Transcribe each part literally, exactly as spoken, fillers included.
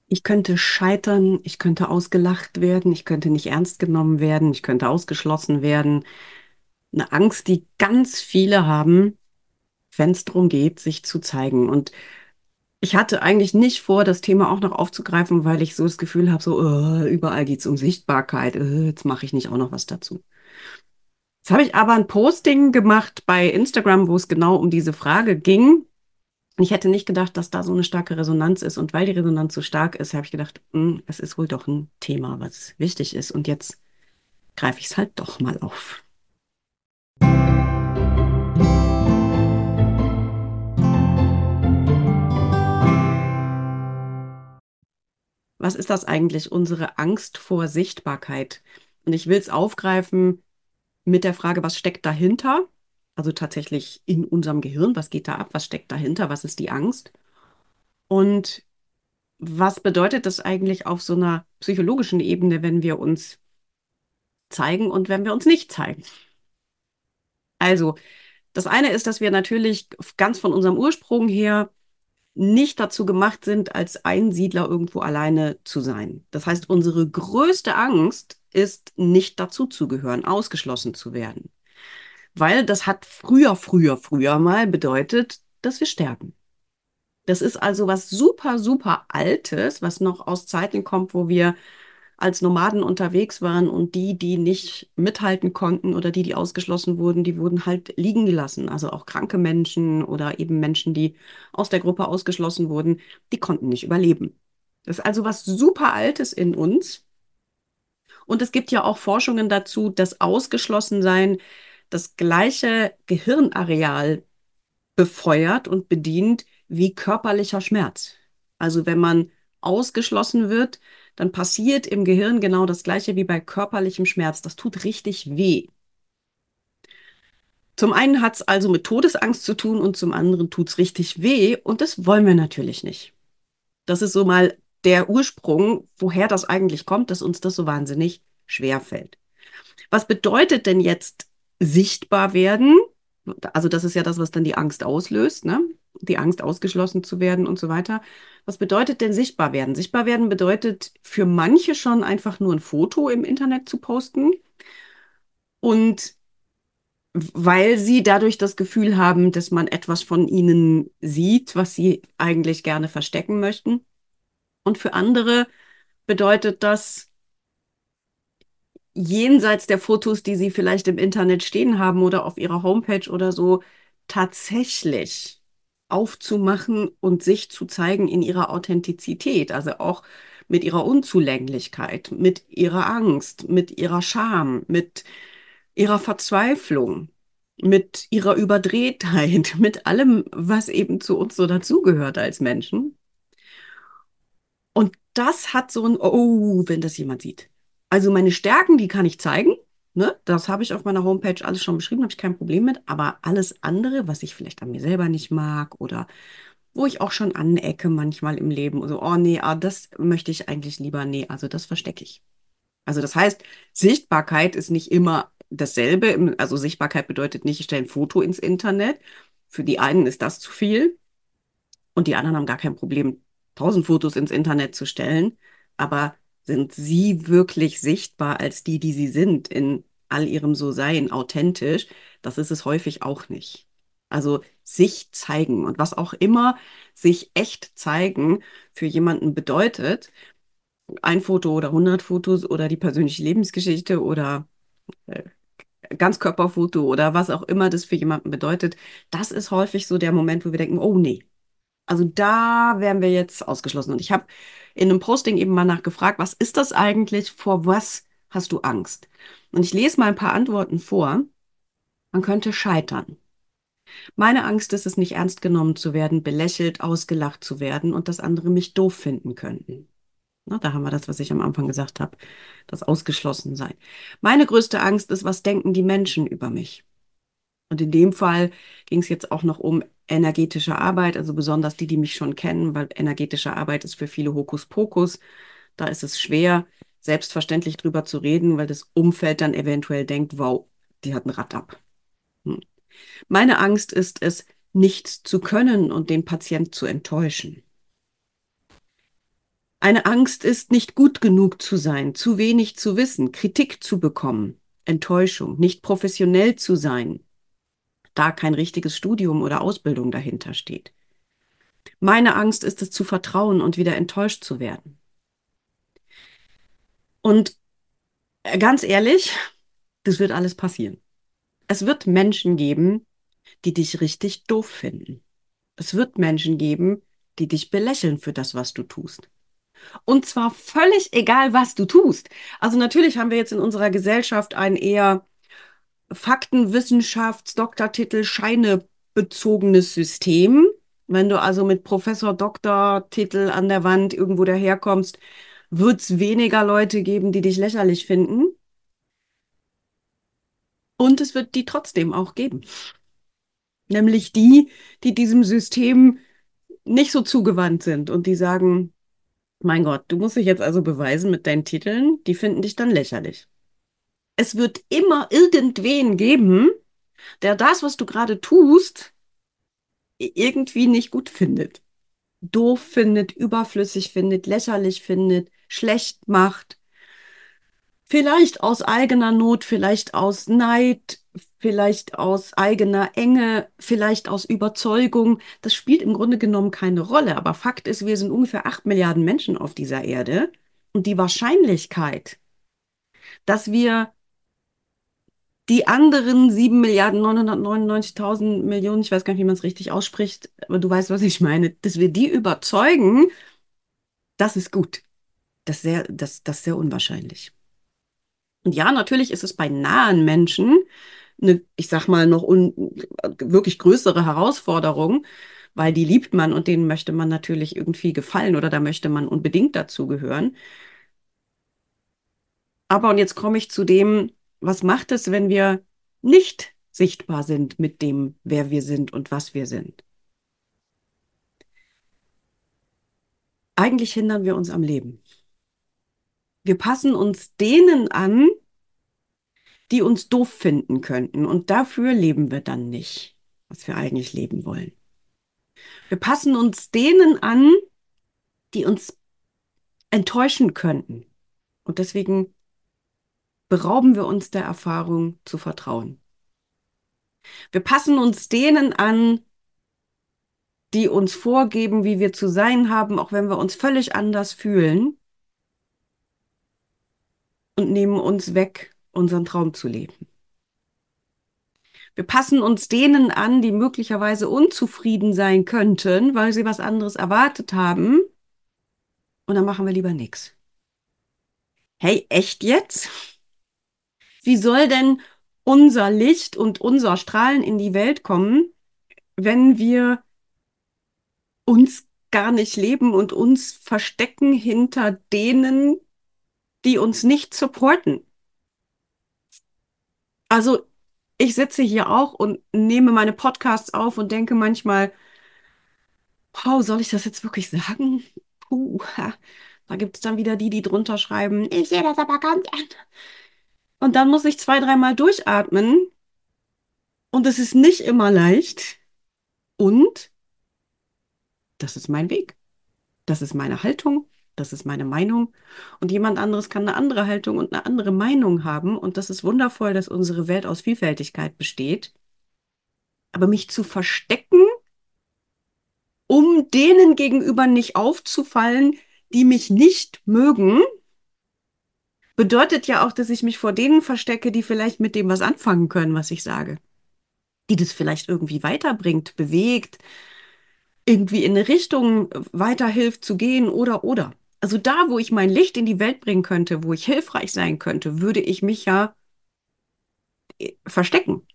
Ich könnte scheitern, ich könnte ausgelacht werden, ich könnte nicht ernst genommen werden, ich könnte ausgeschlossen werden. Eine Angst, die ganz viele haben, wenn es darum geht, sich zu zeigen. Und ich hatte eigentlich nicht vor, das Thema auch noch aufzugreifen, weil ich so das Gefühl habe, so äh, überall geht es um Sichtbarkeit. Äh, jetzt mache ich nicht auch noch was dazu. Jetzt habe ich aber ein Posting gemacht bei Instagram, wo es genau um diese Frage ging. Und ich hätte nicht gedacht, dass da so eine starke Resonanz ist. Und weil die Resonanz so stark ist, habe ich gedacht, hm, es ist wohl doch ein Thema, was wichtig ist. Und jetzt greife ich es halt doch mal auf. Was ist das eigentlich, unsere Angst vor Sichtbarkeit? Und ich will es aufgreifen mit der Frage, was steckt dahinter? Also tatsächlich in unserem Gehirn, was geht da ab? Was steckt dahinter? Was ist die Angst? Und was bedeutet das eigentlich auf so einer psychologischen Ebene, wenn wir uns zeigen und wenn wir uns nicht zeigen? Also, das eine ist, dass wir natürlich ganz von unserem Ursprung her nicht dazu gemacht sind, als Einsiedler irgendwo alleine zu sein. Das heißt, unsere größte Angst ist, nicht dazuzugehören, ausgeschlossen zu werden. Weil das hat früher, früher, früher mal bedeutet, dass wir sterben. Das ist also was super, super Altes, was noch aus Zeiten kommt, wo wir als Nomaden unterwegs waren und die, die nicht mithalten konnten oder die, die ausgeschlossen wurden, die wurden halt liegen gelassen. Also auch kranke Menschen oder eben Menschen, die aus der Gruppe ausgeschlossen wurden, die konnten nicht überleben. Das ist also was super Altes in uns. Und es gibt ja auch Forschungen dazu, dass Ausgeschlossensein das gleiche Gehirnareal befeuert und bedient wie körperlicher Schmerz. Also wenn man ausgeschlossen wird, dann passiert im Gehirn genau das Gleiche wie bei körperlichem Schmerz. Das tut richtig weh. Zum einen hat es also mit Todesangst zu tun und zum anderen tut es richtig weh und das wollen wir natürlich nicht. Das ist so mal der Ursprung, woher das eigentlich kommt, dass uns das so wahnsinnig schwer fällt. Was bedeutet denn jetzt sichtbar werden? Also das ist ja das, was dann die Angst auslöst, ne? Die Angst, ausgeschlossen zu werden und so weiter. Was bedeutet denn sichtbar werden? Sichtbar werden bedeutet für manche schon einfach nur ein Foto im Internet zu posten und weil sie dadurch das Gefühl haben, dass man etwas von ihnen sieht, was sie eigentlich gerne verstecken möchten. Und für andere bedeutet das, jenseits der Fotos, die Sie vielleicht im Internet stehen haben oder auf Ihrer Homepage oder so, tatsächlich aufzumachen und sich zu zeigen in ihrer Authentizität, also auch mit ihrer Unzulänglichkeit, mit ihrer Angst, mit ihrer Scham, mit ihrer Verzweiflung, mit ihrer Überdrehtheit, mit allem, was eben zu uns so dazugehört als Menschen. Und das hat so ein, oh, wenn das jemand sieht. Also meine Stärken, die kann ich zeigen. Ne? Das habe ich auf meiner Homepage alles schon beschrieben, habe ich kein Problem mit. Aber alles andere, was ich vielleicht an mir selber nicht mag oder wo ich auch schon anecke manchmal im Leben, so, oh nee, ah, das möchte ich eigentlich lieber, nee, also das verstecke ich. Also das heißt, Sichtbarkeit ist nicht immer dasselbe. Im- Also Sichtbarkeit bedeutet nicht, ich stelle ein Foto ins Internet. Für die einen ist das zu viel. Und die anderen haben gar kein Problem, tausend Fotos ins Internet zu stellen. Aber sind sie wirklich sichtbar als die, die sie sind, in all ihrem So-Sein, authentisch? Das ist es häufig auch nicht. Also sich zeigen und was auch immer sich echt zeigen für jemanden bedeutet, ein Foto oder hundert Fotos oder die persönliche Lebensgeschichte oder äh, Ganzkörperfoto oder was auch immer das für jemanden bedeutet, das ist häufig so der Moment, wo wir denken, oh nee, also da wären wir jetzt ausgeschlossen. Und ich habe in einem Posting eben mal nachgefragt, was ist das eigentlich? Vor was hast du Angst? Und ich lese mal ein paar Antworten vor. Man könnte scheitern. Meine Angst ist es, nicht ernst genommen zu werden, belächelt, ausgelacht zu werden und dass andere mich doof finden könnten. Na, da haben wir das, was ich am Anfang gesagt habe, das Ausgeschlossensein. Meine größte Angst ist, was denken die Menschen über mich? Und in dem Fall ging es jetzt auch noch um energetische Arbeit, also besonders die, die mich schon kennen, weil energetische Arbeit ist für viele Hokuspokus. Da ist es schwer, selbstverständlich drüber zu reden, weil das Umfeld dann eventuell denkt, wow, die hat ein Rad ab. Hm. Meine Angst ist es, nichts zu können und den Patient zu enttäuschen. Eine Angst ist, nicht gut genug zu sein, zu wenig zu wissen, Kritik zu bekommen, Enttäuschung, nicht professionell zu sein, da kein richtiges Studium oder Ausbildung dahinter steht. Meine Angst ist es zu vertrauen und wieder enttäuscht zu werden. Und äh, ganz ehrlich, das wird alles passieren. Es wird Menschen geben, die dich richtig doof finden. Es wird Menschen geben, die dich belächeln für das, was du tust. Und zwar völlig egal, was du tust. Also natürlich haben wir jetzt in unserer Gesellschaft ein eher Faktenwissenschafts-, Doktortitel, Scheine bezogenes System. Wenn du also mit Professor, Doktortitel an der Wand irgendwo daherkommst, wird es weniger Leute geben, die dich lächerlich finden. Und es wird die trotzdem auch geben. Nämlich die, die diesem System nicht so zugewandt sind und die sagen, mein Gott, du musst dich jetzt also beweisen mit deinen Titeln, die finden dich dann lächerlich. Es wird immer irgendwen geben, der das, was du gerade tust, irgendwie nicht gut findet. Doof findet, überflüssig findet, lächerlich findet, schlecht macht. Vielleicht aus eigener Not, vielleicht aus Neid, vielleicht aus eigener Enge, vielleicht aus Überzeugung. Das spielt im Grunde genommen keine Rolle. Aber Fakt ist, wir sind ungefähr acht Milliarden Menschen auf dieser Erde. Und die Wahrscheinlichkeit, dass wir die anderen sieben Milliarden neunhundertneunundneunzigtausend Millionen, ich weiß gar nicht, wie man es richtig ausspricht, aber du weißt, was ich meine, dass wir die überzeugen, das ist gut. Das ist sehr, das, das ist sehr unwahrscheinlich. Und ja, natürlich ist es bei nahen Menschen eine, ich sag mal, noch un, wirklich größere Herausforderung, weil die liebt man und denen möchte man natürlich irgendwie gefallen oder da möchte man unbedingt dazugehören. Aber und jetzt komme ich zu dem, was macht es, wenn wir nicht sichtbar sind mit dem, wer wir sind und was wir sind? Eigentlich hindern wir uns am Leben. Wir passen uns denen an, die uns doof finden könnten. Und dafür leben wir dann nicht, was wir eigentlich leben wollen. Wir passen uns denen an, die uns enttäuschen könnten. Und deswegen berauben wir uns der Erfahrung zu vertrauen. Wir passen uns denen an, die uns vorgeben, wie wir zu sein haben, auch wenn wir uns völlig anders fühlen und nehmen uns weg, unseren Traum zu leben. Wir passen uns denen an, die möglicherweise unzufrieden sein könnten, weil sie was anderes erwartet haben. Und dann machen wir lieber nichts. Hey, echt jetzt? Wie soll denn unser Licht und unser Strahlen in die Welt kommen, wenn wir uns gar nicht leben und uns verstecken hinter denen, die uns nicht supporten? Also, ich sitze hier auch und nehme meine Podcasts auf und denke manchmal, wow, soll ich das jetzt wirklich sagen? Puh, ha. Da gibt es dann wieder die, die drunter schreiben, ich sehe das aber ganz anders. Und dann muss ich zwei, dreimal durchatmen und es ist nicht immer leicht. Und das ist mein Weg. Das ist meine Haltung. Das ist meine Meinung. Und jemand anderes kann eine andere Haltung und eine andere Meinung haben. Und das ist wundervoll, dass unsere Welt aus Vielfältigkeit besteht. Aber mich zu verstecken, um denen gegenüber nicht aufzufallen, die mich nicht mögen, bedeutet ja auch, dass ich mich vor denen verstecke, die vielleicht mit dem was anfangen können, was ich sage. Die das vielleicht irgendwie weiterbringt, bewegt, irgendwie in eine Richtung weiterhilft zu gehen oder oder. Also da, wo ich mein Licht in die Welt bringen könnte, wo ich hilfreich sein könnte, würde ich mich ja äh, verstecken.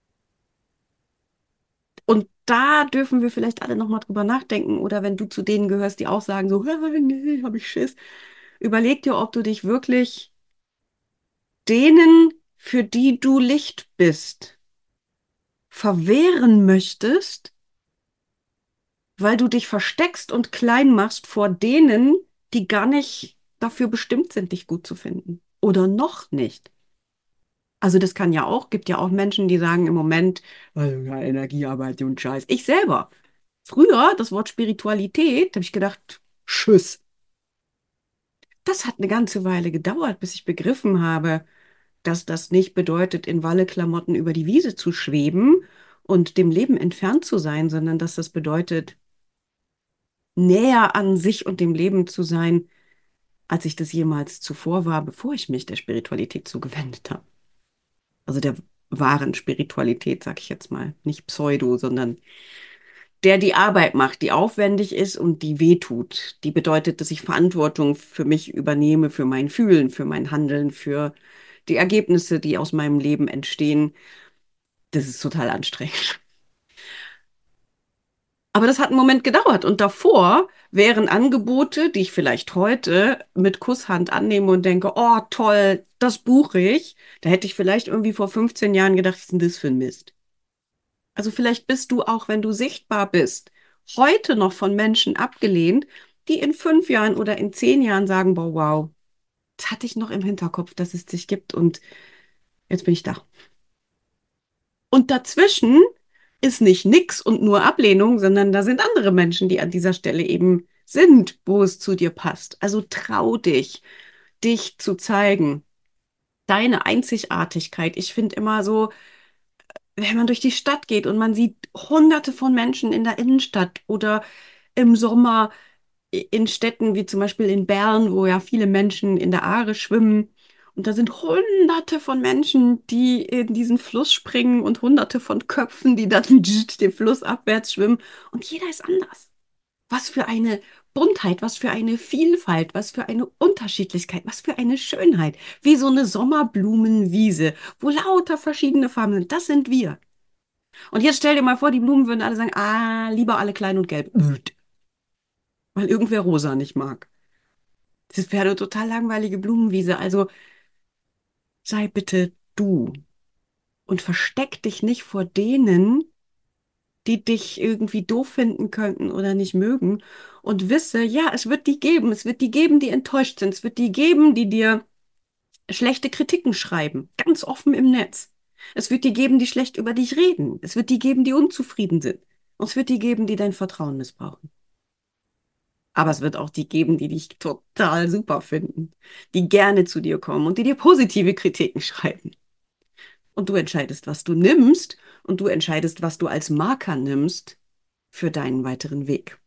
Und da dürfen wir vielleicht alle nochmal drüber nachdenken. Oder wenn du zu denen gehörst, die auch sagen so, nee, hab ich Schiss. Überleg dir, ob du dich wirklich denen, für die du Licht bist, verwehren möchtest, weil du dich versteckst und klein machst vor denen, die gar nicht dafür bestimmt sind, dich gut zu finden. Oder noch nicht. Also das kann ja auch, gibt ja auch Menschen, die sagen im Moment, also ja, Energiearbeit und Scheiß. Ich selber. Früher, das Wort Spiritualität, habe ich gedacht, Tschüss. Das hat eine ganze Weile gedauert, bis ich begriffen habe, dass das nicht bedeutet, in Walleklamotten über die Wiese zu schweben und dem Leben entfernt zu sein, sondern dass das bedeutet, näher an sich und dem Leben zu sein, als ich das jemals zuvor war, bevor ich mich der Spiritualität zugewendet habe. Also der wahren Spiritualität, sag ich jetzt mal. Nicht Pseudo, sondern der die Arbeit macht, die aufwendig ist und die wehtut. Die bedeutet, dass ich Verantwortung für mich übernehme, für mein Fühlen, für mein Handeln, für die Ergebnisse, die aus meinem Leben entstehen. Das ist total anstrengend. Aber das hat einen Moment gedauert. Und davor wären Angebote, die ich vielleicht heute mit Kusshand annehme und denke, oh toll, das buche ich. Da hätte ich vielleicht irgendwie vor fünfzehn Jahren gedacht, was ist denn das für ein Mist? Also vielleicht bist du auch, wenn du sichtbar bist, heute noch von Menschen abgelehnt, die in fünf Jahren oder in zehn Jahren sagen, boah, wow, das hatte ich noch im Hinterkopf, dass es dich gibt und jetzt bin ich da. Und dazwischen ist nicht nix und nur Ablehnung, sondern da sind andere Menschen, die an dieser Stelle eben sind, wo es zu dir passt. Also trau dich, dich zu zeigen. Deine Einzigartigkeit. Ich finde immer so, wenn man durch die Stadt geht und man sieht hunderte von Menschen in der Innenstadt oder im Sommer in Städten wie zum Beispiel in Bern, wo ja viele Menschen in der Aare schwimmen. Und da sind hunderte von Menschen, die in diesen Fluss springen und hunderte von Köpfen, die dann den Fluss abwärts schwimmen. Und jeder ist anders. Was für eine Buntheit, was für eine Vielfalt, was für eine Unterschiedlichkeit, was für eine Schönheit. Wie so eine Sommerblumenwiese, wo lauter verschiedene Farben sind. Das sind wir. Und jetzt stell dir mal vor, die Blumen würden alle sagen, ah, lieber alle klein und gelb. Böd. Weil irgendwer rosa nicht mag. Das wäre eine total langweilige Blumenwiese. Also sei bitte du und versteck dich nicht vor denen, die dich irgendwie doof finden könnten oder nicht mögen. Und wisse, ja, es wird die geben. Es wird die geben, die enttäuscht sind. Es wird die geben, die dir schlechte Kritiken schreiben. Ganz offen im Netz. Es wird die geben, die schlecht über dich reden. Es wird die geben, die unzufrieden sind. Und es wird die geben, die dein Vertrauen missbrauchen. Aber es wird auch die geben, die dich total super finden, die gerne zu dir kommen und die dir positive Kritiken schreiben. Und du entscheidest, was du nimmst und du entscheidest, was du als Marker nimmst für deinen weiteren Weg.